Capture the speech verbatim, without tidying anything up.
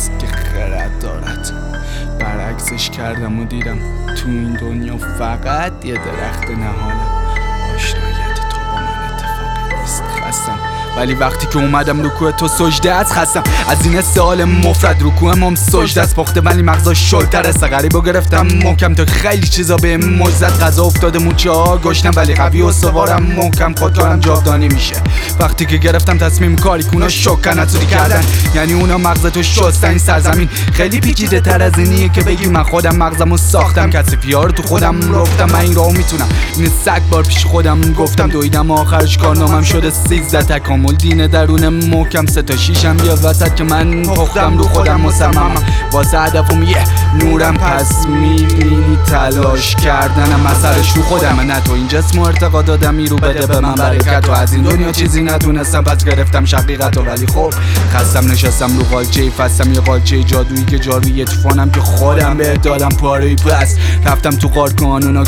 است که خرد دارد. برعکسش کردم و دیدم تو این دنیا فقط یه درخت نهالم. آشنایت تو با من اتفاقی نیست، خستم ولی وقتی که اومدم رکوع تو سجده از خستم از این سوال مفرد. رکوعم هم سجده از پخته ولی مغزا شلتر است. غریبو گرفتم محکم تا خیلی چیزا به مجزت غذا افتاده موچه ها گشتم ولی قوی و سوارم محکم خودکارم جاودانی میشه. وقتی که گرفتم تصمیم کاری که اونا شکنتوری کردن، یعنی اونا مغزتو شستن. این سرزمین خیلی پیچیده تر از اینیه که بگی من خودم مغزمو ساختم. کثیفی ها رو تو خودم رفتم، من این راهو میتونم. این سگ بار پیش خودم گفتم دویدم آخرش کارنامم شده سیزده تکامل دین درون محکم. سه تا شیشم بیا وسط که من پختم رو خودم مصممم واسه هدفم یه نورم. پس میبینی تلاش کردنم اثرش رو خودم. نه تو این جسم و ارتقا دادم رو بده به من برکت و از این دنیا چیزی نتونستم پس گرفتم شقیقتو. ولی خب خستم نشستم رو قالچه فستم، یه قالچه جادویی که جاروی طوفانم که خودم به دادم پاره پس. رفتم تو غار کانونا